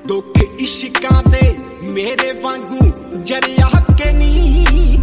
ਦੁੱਖ ਇਸ਼ਕਾਂ ਦੇ ਮੇਰੇ ਵਾਂਗੂ ਜਰਿਆ ਕੇ ਨੀ